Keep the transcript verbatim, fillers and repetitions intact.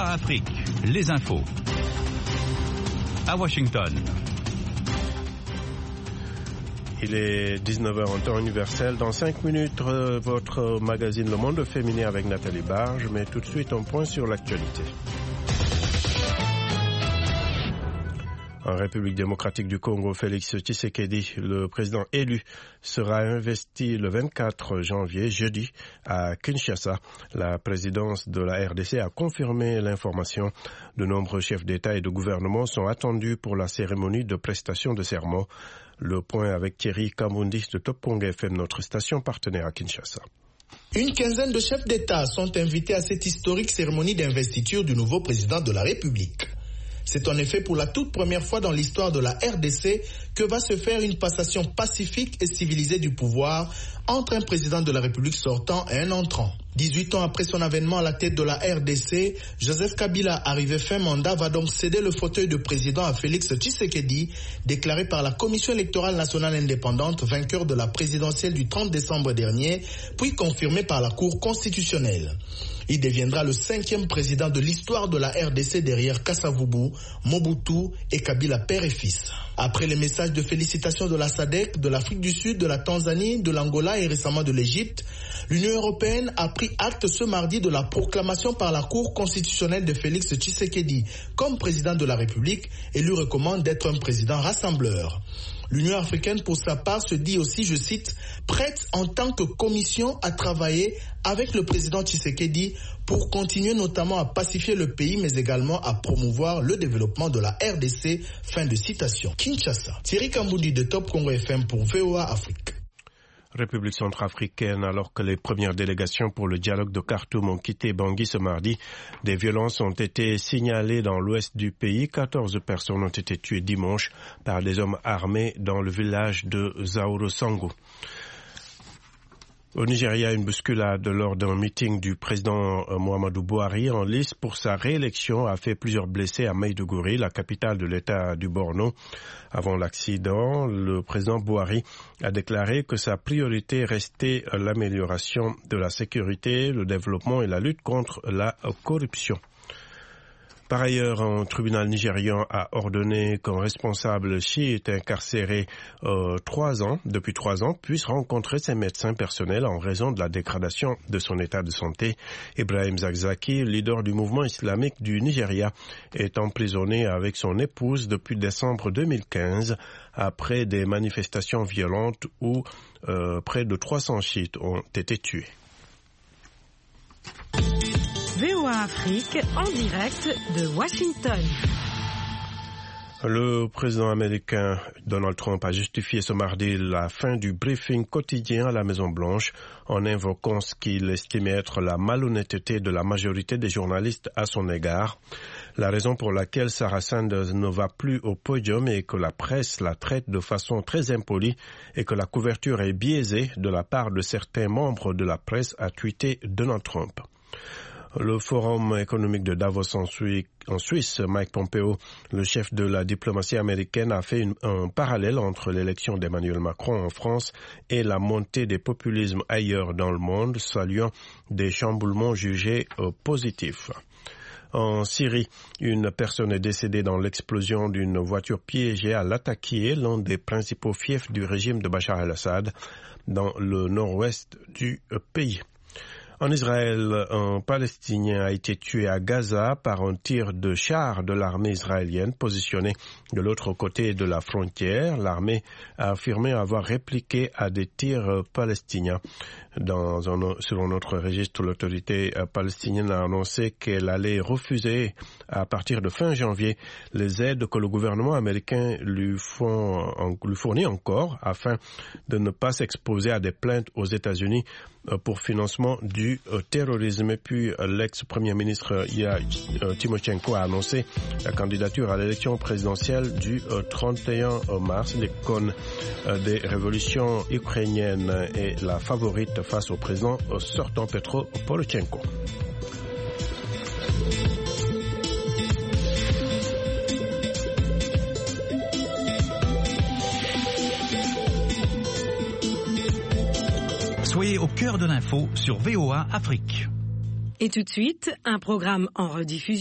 A Afrique, les infos. À Washington. Il est dix-neuf heures en temps universel. Dans cinq minutes, euh, votre magazine Le Monde Féminin avec Nathalie Barge. Mais tout de suite, un point sur l'actualité. En République démocratique du Congo, Félix Tshisekedi, le président élu, sera investi le vingt-quatre janvier, jeudi, à Kinshasa. La présidence de la R D C a confirmé l'information. De nombreux chefs d'État et de gouvernement sont attendus pour la cérémonie de prestation de serment. Le point avec Thierry Kambundi de Top Congo F M, notre station partenaire à Kinshasa. Une quinzaine de chefs d'État sont invités à cette historique cérémonie d'investiture du nouveau président de la République. C'est en effet pour la toute première fois dans l'histoire de la R D C que va se faire une passation pacifique et civilisée du pouvoir entre un président de la République sortant et un entrant. dix-huit ans après son avènement à la tête de la R D C, Joseph Kabila, arrivé fin mandat, va donc céder le fauteuil de président à Félix Tshisekedi, déclaré par la Commission électorale nationale indépendante vainqueur de la présidentielle du trente décembre dernier, puis confirmé par la Cour constitutionnelle. Il deviendra le cinquième président de l'histoire de la R D C derrière Kasavubu, Mobutu et Kabila père et fils. Après les messages de félicitations de la S A D C, de l'Afrique du Sud, de la Tanzanie, de l'Angola et récemment de l'Égypte, l'Union européenne a pris acte ce mardi de la proclamation par la Cour constitutionnelle de Félix Tshisekedi comme président de la République et lui recommande d'être un président rassembleur. L'Union africaine, pour sa part, se dit aussi, je cite, prête en tant que commission à travailler avec le président Tshisekedi pour continuer notamment à pacifier le pays, mais également à promouvoir le développement de la R D C. Fin de citation. Kinshasa. Thierry Kambundi de Top Congo F M pour V O A Afrique. République centrafricaine, alors que les premières délégations pour le dialogue de Khartoum ont quitté Bangui ce mardi, des violences ont été signalées dans l'ouest du pays. quatorze personnes ont été tuées dimanche par des hommes armés dans le village de Zaouro-Sango. Au Nigeria, une bousculade lors d'un meeting du président Muhammadu Buhari en lice pour sa réélection a fait plusieurs blessés à Maiduguri, la capitale de l'État du Borno. Avant l'accident, le président Buhari a déclaré que sa priorité restait l'amélioration de la sécurité, le développement et la lutte contre la corruption. Par ailleurs, un tribunal nigérian a ordonné qu'un responsable chiite incarcéré euh, trois ans, depuis trois ans puisse rencontrer ses médecins personnels en raison de la dégradation de son état de santé. Ibrahim Zakzaki, leader du mouvement islamique du Nigeria, est emprisonné avec son épouse depuis décembre deux mille quinze après des manifestations violentes où euh, près de trois cents chiites ont été tués. V O A Afrique en direct de Washington. Le président américain Donald Trump a justifié ce mardi la fin du briefing quotidien à la Maison-Blanche en invoquant ce qu'il estimait être la malhonnêteté de la majorité des journalistes à son égard. La raison pour laquelle Sarah Sanders ne va plus au podium est que la presse la traite de façon très impolie et que la couverture est biaisée de la part de certains membres de la presse, a tweeté Donald Trump. Le Forum économique de Davos en Suisse, Mike Pompeo, le chef de la diplomatie américaine, a fait une, un parallèle entre l'élection d'Emmanuel Macron en France et la montée des populismes ailleurs dans le monde, saluant des chamboulements jugés euh, positifs. En Syrie, une personne est décédée dans l'explosion d'une voiture piégée à Latakia, l'un des principaux fiefs du régime de Bachar el-Assad, dans le nord-ouest du pays. En Israël, un Palestinien a été tué à Gaza par un tir de char de l'armée israélienne positionné de l'autre côté de la frontière. L'armée a affirmé avoir répliqué à des tirs palestiniens. Dans un, selon notre registre, l'autorité palestinienne a annoncé qu'elle allait refuser à partir de fin janvier les aides que le gouvernement américain lui, font, lui fournit encore afin de ne pas s'exposer à des plaintes aux États-Unis pour financement du terrorisme. Et puis l'ex-premier ministre Timoshenko a annoncé la candidature à l'élection présidentielle du trente et un mars. L'icône des révolutions ukrainiennes est la favorite face au président sortant Petro Poroshenko. Soyez au cœur de l'info sur V O A Afrique. Et tout de suite, un programme en rediffusion.